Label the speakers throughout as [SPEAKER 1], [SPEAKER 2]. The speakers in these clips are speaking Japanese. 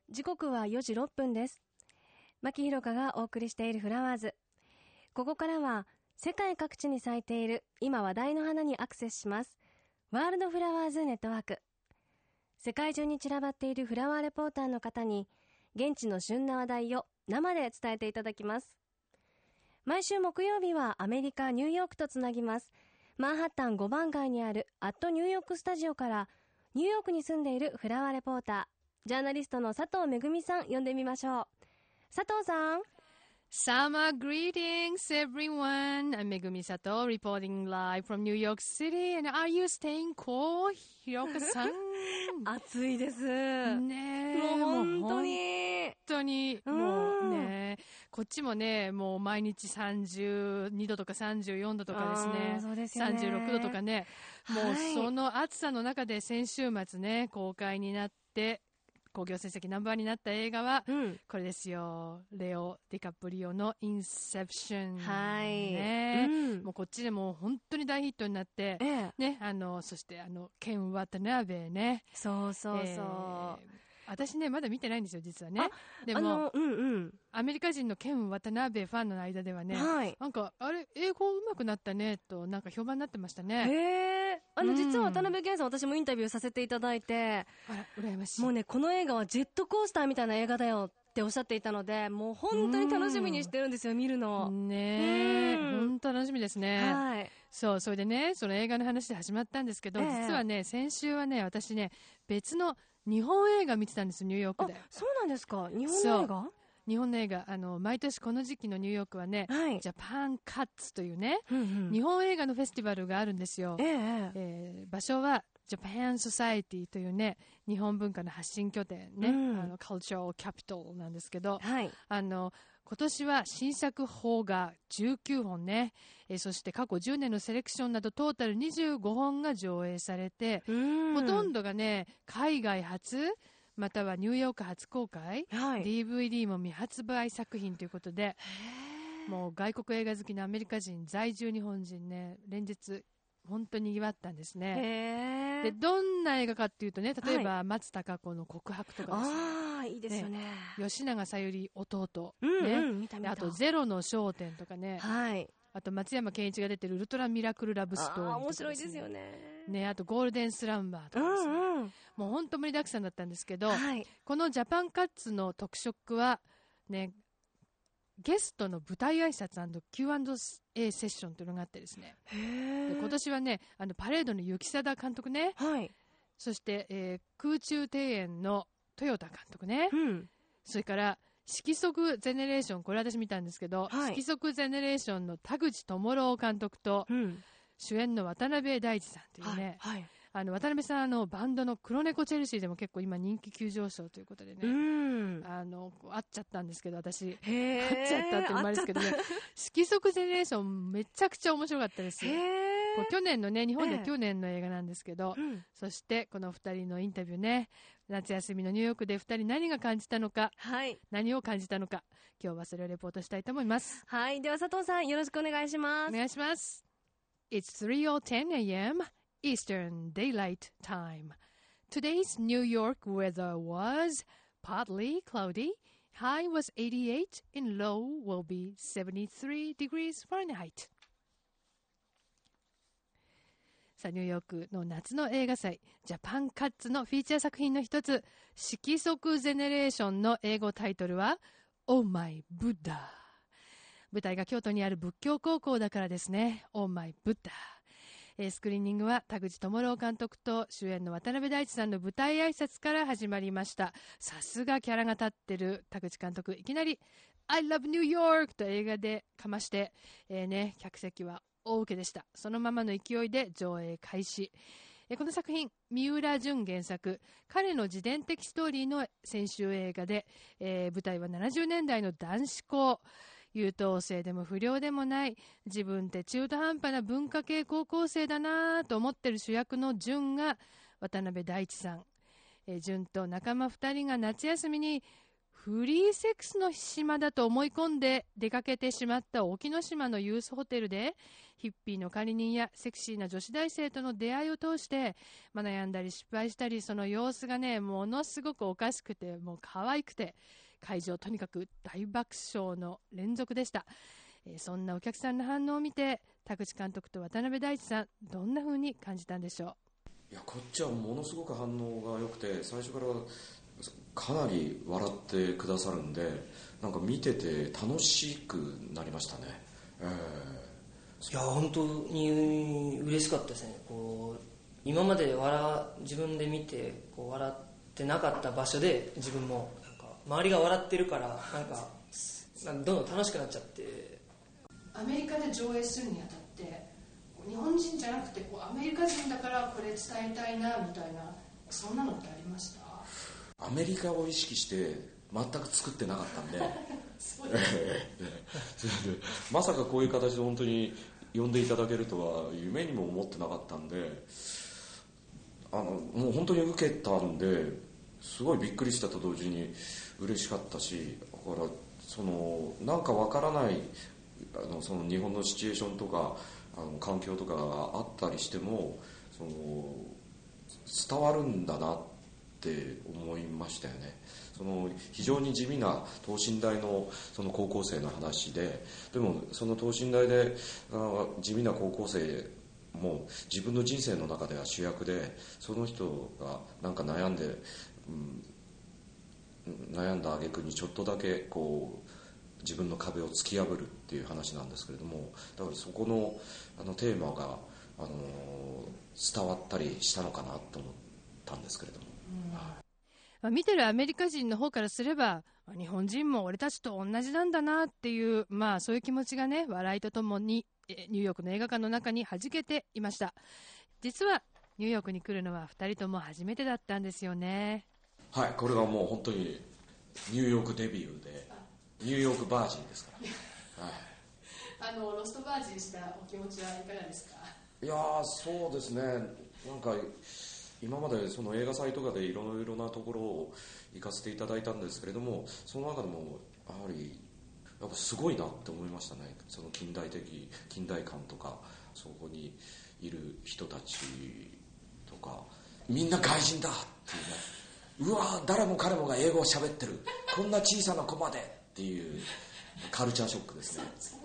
[SPEAKER 1] 時刻は4時6分です。牧ひろかがお送りしているフラワーズ。ここからは世界各地に咲いている今話題の花にアクセスします。ワールドフラワーズネットワーク。世界中に散らばっているフラワーレポーターの方に現地の旬な話題を生で伝えていただきます。毎週木曜日はアメリカ・ニューヨークとつなぎます。マンハッタン5番街にあるアットニューヨークスタジオからニューヨークに住んでいるフラワーレポーター、ジャーナリストの佐藤めぐみさん呼んでみましょう。佐藤さん。
[SPEAKER 2] Summer greetings, everyone. I'm Megumi Sato, reporting live from New York City. And are you staying cool, ひろかさん？
[SPEAKER 1] 暑いです。
[SPEAKER 2] ねえ。
[SPEAKER 1] もう本当に。
[SPEAKER 2] 本当に。もうね、こっちもね、もう毎日32度とか34度とかですね。
[SPEAKER 1] そうですよね。
[SPEAKER 2] 36度とかね。もうその暑さの中で先週末ね、公開になって、興行成績ナンバーになった映画は、これですよ。レオ・ディカプリオのインセプション。
[SPEAKER 1] はい。
[SPEAKER 2] ね、もうこっちでも本当に大ヒットになって、ね、そしてケン・ワタナベね。
[SPEAKER 1] そうそうそう。
[SPEAKER 2] 私ね、まだ見てないんですよ、実はね。でも、アメリカ人のケン・ワタナベファンの間ではね、なんか、あれ、英語上手くなったね、と、なんか評判になってましたね。
[SPEAKER 1] 実は渡辺謙さん、私もインタビューさせていただいて、
[SPEAKER 2] あら、羨ましい。
[SPEAKER 1] もうね、この映画はジェットコースターみたいな映画だよっておっしゃっていたので、もう本当に楽しみにしてるんですよ、見るの。
[SPEAKER 2] ねえ、本当楽しみですね。
[SPEAKER 1] はい。
[SPEAKER 2] そう、それでね、その映画の話で始まったんですけど、実はね、先週はね、私ね、別の日本映画見てたんです、ニューヨークで。
[SPEAKER 1] そうなんですか？日本の映画？
[SPEAKER 2] 日本の映画、毎年この時期のニューヨークはね、ジャパンカッツというね、日本映画のフェスティバルがあるんですよ。場所は、ジャパンソサエティというね、日本文化の発信拠点ね、カルチャーキャピトルなんですけど、今年は新作邦画19本ね、そして過去10年のセレクションなどトータル25本が上映されて、ほとんどがね、海外初、またはニューヨーク初公開、DVD も未発売作品ということで、もう外国映画好きのアメリカ人、在住日本人ね、連日、本当に賑わったんですね。で、どんな映画かっていうとね、例えば、松たか子の告白とかですね。
[SPEAKER 1] いいですよね。
[SPEAKER 2] 吉永小百合弟。ね。あと、ゼロの焦点とかね。あと、松山ケンイチが出てるウルトラミラクルラブストーリーとか、ね。
[SPEAKER 1] 面白いですよね。
[SPEAKER 2] ね、あと、ゴールデンスランバーとかですね。もう本当盛りだくさんだったんですけど、このジャパンカッツの特色は、ね、ゲストの舞台挨拶 &Q&A セッションというのがあってですね。で今年はね、パレードの雪貞監督ね。そして、空中庭園の豊田監督ね。それから、色即ゼネレーション、これ私見たんですけど、色即ゼネレーションの田口智朗監督と、主演の渡辺大地さんというね。渡辺さんバンドの黒猫チェルシーでも結構今人気急上昇ということでね。会っちゃったんですけど、私。会っちゃったっていうのもあるんですけどね。色即ゼネレーションめちゃくちゃ面白かったです。去年のね、日本で去年の映画なんですけど、そしてこの二人のインタビューね、夏休みのニューヨークで二人何が感じたのか、何を感じたのか、今日はそれをレポートしたいと思います。
[SPEAKER 1] はい。では佐藤さんよろしくお願いします。
[SPEAKER 2] お願いします。It's 3:10 a.m. Eastern Daylight Time. Today's New York weather was partly cloudy. High was 88 and low will be 73 degrees Fahrenheit. さあ、ニューヨークの夏の映画祭、ジャパンカッツのフィーチャー作品の一つ、色即ゼネレーションの英語タイトルは、Oh My Buddha。舞台が京都にある仏教高校だからですね。Oh My Buddha。スクリーニングは田口智朗監督と主演の渡辺大地さんの舞台挨拶から始まりました。さすがキャラが立ってる田口監督。いきなり I love New York と映画でかまして、客席は大受けでした。そのままの勢いで上映開始。この作品、三浦淳原作、彼の自伝的ストーリーの先週映画で、舞台は70年代の男子校。優等生でも不良でもない、自分って中途半端な文化系高校生だなぁと思ってる主役の淳が渡辺大地さん。淳と仲間2人が夏休みにフリーセックスの島だと思い込んで出かけてしまった沖ノ島のユースホテルで、ヒッピーの管理人やセクシーな女子大生との出会いを通して、悩んだり失敗したり、その様子がね、ものすごくおかしくて、もう可愛くて、会場とにかく大爆笑の連続でした。そんなお客さんの反応を見て、田口監督と渡辺大地さん、どんな風に感じたんでしょ
[SPEAKER 3] う。いや、こっちはものすごく反応が良くて、最初からかなり笑ってくださるんで、なんか見てて楽しくなりましたね。
[SPEAKER 4] いや本当に嬉しかったですね。今まで自分で見て笑ってなかった場所で、自分もなんか周りが笑ってるから、なんかどんどん楽しくなっちゃって。
[SPEAKER 2] アメリカで上映するにあたって、日本人じゃなくてアメリカ人だからこれ伝えたいなみたいな、そんなのってありました？
[SPEAKER 3] アメリカを意識して全く作ってなかったんでまさかこういう形で本当に呼んでいただけるとは夢にも思ってなかったんで、もう本当に受けたんで、すごいびっくりしたと同時に嬉しかったし、だからなんかわからないその日本のシチュエーションとか環境とかがあったりしても伝わるんだなって思いましたよね。非常に地味な等身大の高校生の話で、でもその等身大で地味な高校生も自分の人生の中では主役で、その人がなんか悩んだ挙句にちょっとだけ自分の壁を突き破るっていう話なんですけれども、だからそこのテーマが伝わったりしたのかなと思ったんですけれども、
[SPEAKER 2] 見てるアメリカ人の方からすれば、日本人も俺たちと同じなんだなっていう、そういう気持ちがね、笑いとともにニューヨークの映画館の中に弾けていました。実はニューヨークに来るのは2人とも初めてだったんですよね。
[SPEAKER 3] はい、これがもう本当にニューヨークデビューで、ニューヨークバージンですから、はい、
[SPEAKER 2] ロストバージンしたお気持ちはいかがですか？
[SPEAKER 3] いやそうですね、なんか今までその映画祭とかでいろいろなところを行かせていただいたんですけれども、その中でもやはりすごいなって思いましたね。その近代感とか、そこにいる人たちとか、みんな外人だっていうね、うわ誰も彼もが英語を喋ってる、こんな小さな子までっていうカルチャーショックですね。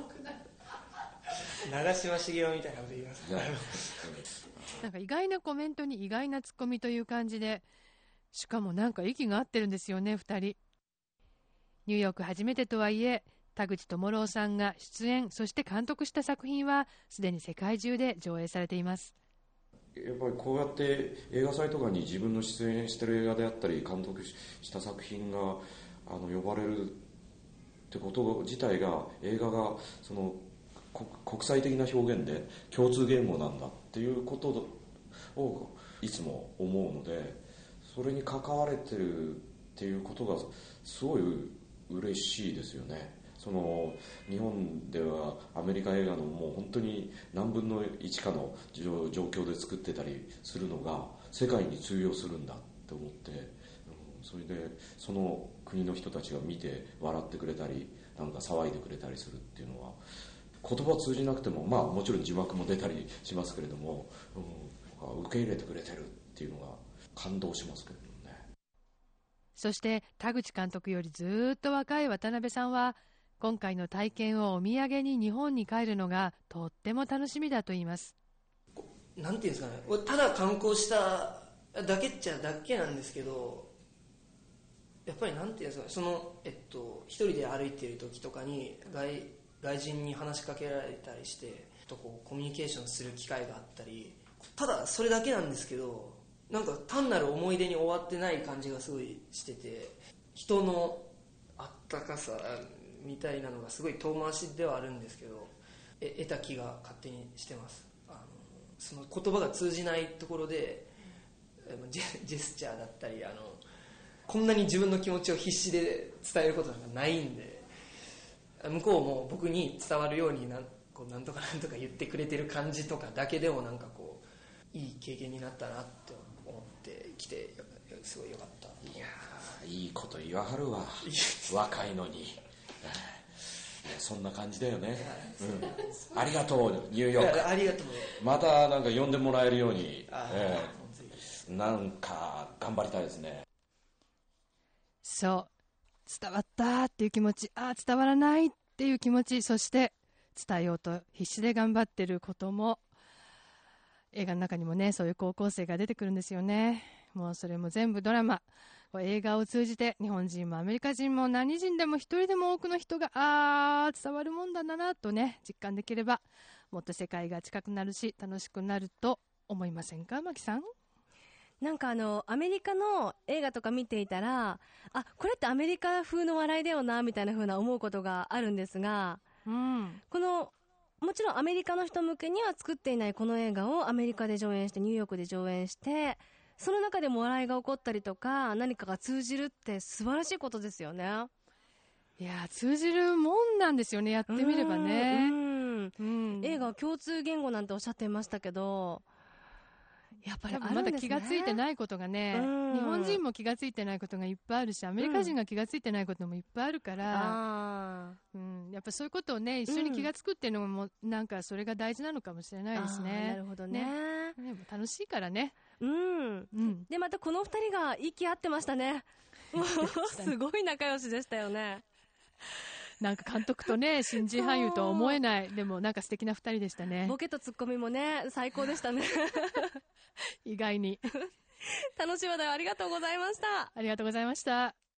[SPEAKER 4] 長嶋茂雄みたいなこと言いますね。
[SPEAKER 2] なんか意外なコメントに意外なツッコミという感じで、しかもなんか息が合ってるんですよね、2人。ニューヨーク初めてとはいえ、田口智朗さんが出演、そして監督した作品はすでに世界中で上映されています。
[SPEAKER 3] やっぱりこうやって映画祭とかに自分の出演してる映画であったり監督した作品が呼ばれるってこと自体が、映画が国際的な表現で共通言語なんだっていうことをいつも思うので、それに関われてるっていうことがすごい嬉しいですよね。日本ではアメリカ映画のもう本当に何分の1かの状況で作ってたりするのが世界に通用するんだって思って、それでその国の人たちが見て笑ってくれたりなんか騒いでくれたりするっていうのは、言葉通じなくてももちろん字幕も出たりしますけれども、受け入れてくれてるっていうのが感動しますけどね。
[SPEAKER 2] そして田口監督よりずっと若い渡辺さんは、今回の体験をお土産に日本に帰るのがとっても楽しみだと言います。
[SPEAKER 4] なんていうんですかね、ただ観光しただけっちゃだけなんですけど、やっぱりなんていうんですか、一人で歩いている時とかに外人に話しかけられたりしてコミュニケーションする機会があったり、ただそれだけなんですけど、なんか単なる思い出に終わってない感じがすごいしてて、人のあったかさみたいなのがすごい遠回しではあるんですけど、得た気が勝手にしてます。その言葉が通じないところでジェスチャーだったりこんなに自分の気持ちを必死で伝えることなんかないんで、向こうも僕に伝わるようになんとか言ってくれてる感じとかだけでもなんかいい経験になったなって思ってきて、すごい良かった。
[SPEAKER 3] いやいいこと言わはるわ若いのにそんな感じだよね、ありがとうニューヨーク。
[SPEAKER 4] ありがとう。
[SPEAKER 3] またなんか呼んでもらえるように、なんか頑張りたいですね。
[SPEAKER 2] そう伝わったっていう気持ち、伝わらないっていう気持ち、そして伝えようと必死で頑張ってることも、映画の中にもねそういう高校生が出てくるんですよね。もうそれも全部ドラマ、映画を通じて日本人もアメリカ人も何人でも一人でも多くの人が伝わるもんだなとね実感できれば、もっと世界が近くなるし楽しくなると思いませんか、マキさん。
[SPEAKER 1] なんかアメリカの映画とか見ていたら、これってアメリカ風の笑いだよなみたいな風な思うことがあるんですが、このもちろんアメリカの人向けには作っていないこの映画をアメリカで上映してニューヨークで上映して、その中でも笑いが起こったりとか何かが通じるって素晴らしいことですよね。
[SPEAKER 2] いや通じるもんなんですよね、やってみればね。
[SPEAKER 1] 映画は共通言語なんておっしゃっていましたけど、やっぱりあるんですね。
[SPEAKER 2] まだ気がついてないことがね、日本人も気がついてないことがいっぱいあるし、アメリカ人が気がついてないこともいっぱいあるから、やっぱそういうことをね一緒に気がつくっていうのもなんかそれが大事なのかもしれないですね。
[SPEAKER 1] なるほどね。
[SPEAKER 2] 楽しいからね。
[SPEAKER 1] でまたこの2人が息合ってましたね。もうすごい仲良しでしたよね。
[SPEAKER 2] なんか監督とね新人俳優とは思えない、でもなんか素敵な2人でしたね。
[SPEAKER 1] ボケとツッコミもね最高でしたね。
[SPEAKER 2] 意外に
[SPEAKER 1] 楽しい話題をありがとうございました。
[SPEAKER 2] ありがとうございました。